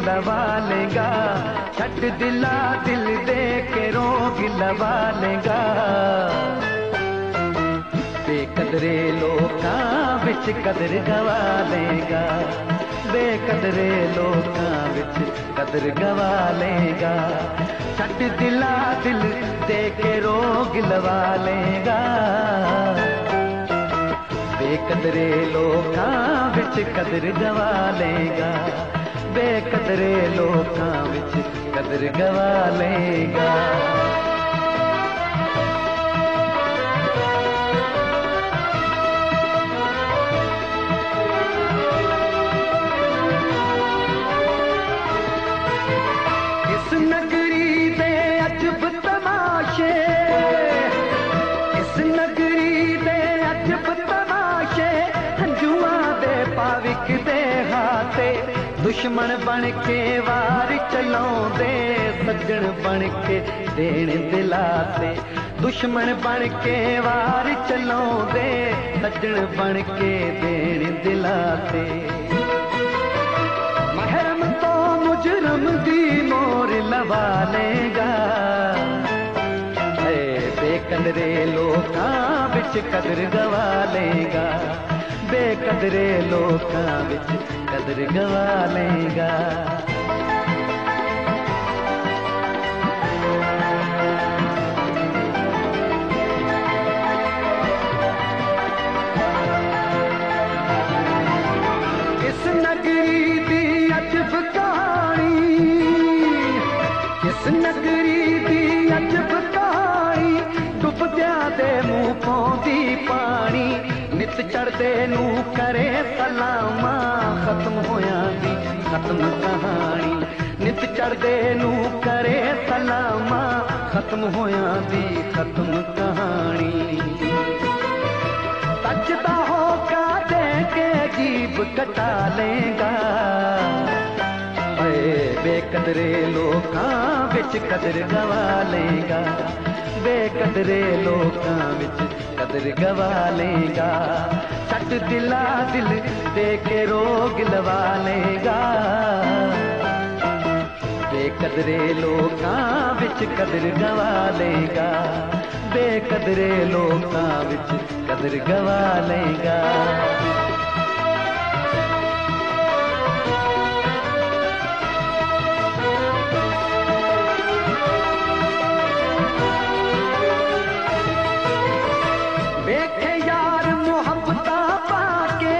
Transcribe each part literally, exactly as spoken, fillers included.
लवा लेगा, छट दिला दिल दे के रोग लवा लेगा। बेकदरे लोकां विच कदर गवा लेगा, बेकदरे लोकां विच कदर गवा लेगा। छट दिला दिल दे के रोग लवा लेगा, बेकदरे लोकां विच कदर गवा लेगा, बेकदरे लोकां विच कदर गवा लेगा। इस नगरी दे अजब तमाशे, इस नगरी दे अजब तमाशे, हंजुआं दे पाविक दे हाथे, दुश्मन बन के वार चलाउंदे, सज्जन बन के देण दिलाते। दुश्मन बन के वार चलाउंदे, सज्जन बन के देण दिलाते। महरम तो मुजरम दी मोर लवा लेगा, बेकदरे लोकां विच कदर गवा लेगा, बेकदरे लोकां विच कदर गवा लेगा। इस नगरी दी अजब कहानी, इस नगरी दी अजब कहानी, डुबदियां दे मुंह पौंदी पानी, नित चढ़दे नू करे सलामा, खत्म होयां दी खत्म कहानी। नित चढ़दे नू करे सलामा, खत्म होयां दी खत्म कहानी। सजदा होका दे के जीब कटा लेगा, बेकदरे लोकां विच कदर गवा लेगा, बेकदरे लोकां विच कदर गवा लेगा। छट दिला दिल दे के रोग लवा लेगा, बेकदरे लोकां विच कदर गवा लेगा, बेकदरे लोकां विच कदर गवा लेगा। वेखे यार मोहब्बता पाके,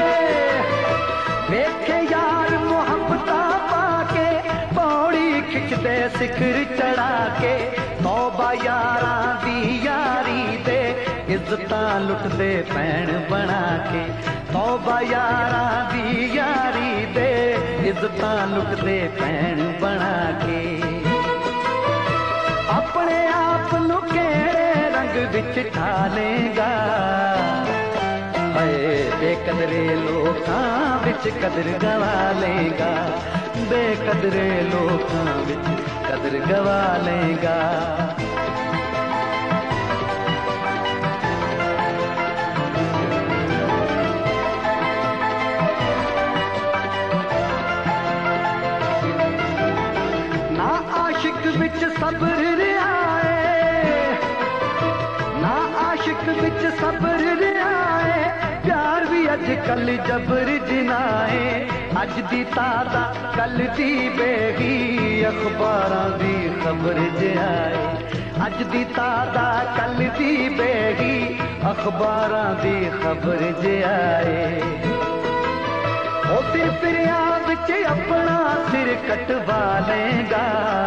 वेखे यार मोहब्बता पाके, पौड़ी खिचदे सिखर चढ़ा के, तौबा यारां दी यारी दे, इज्जतां लुटदे भैण बना के। तौबा यारां दी यारी दे, इज्जतां लुटदे भैण बना के। अपने आप नू केड़े रंग विच ढालेगा, बेकदरे लोकां विच कदर गवा लेगा, बेकदरे लोकां विच कदर गवा लेगा। ना आशिक विच सब्र रिहाए, ना आशिक विच सब्र रिहाए, प्यार भी अजकल जबर जिनाए। अज दी तादा कल दी बेही, अखबारां दी खबर जिहाए। अज दी तादा कल दी बेही, अखबारां दी खबर जिहाए। ओ फिर फिरिया विच अपना सिर कटवा लेगा,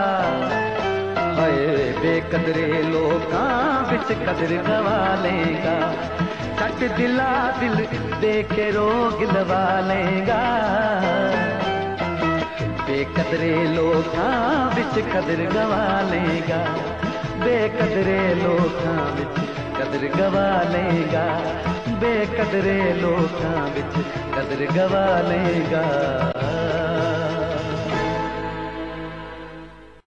बेकदरे लोकां विच कदर गवा लेगा। छट दिला दिल दे के रोग लवा लेगा, बेकदरे लोकां विच कदर गवा लेगा, बेकदरे लोकां विच कदर गवा लेगा, बेकदरे लोकां विच कदर गवा लेगा।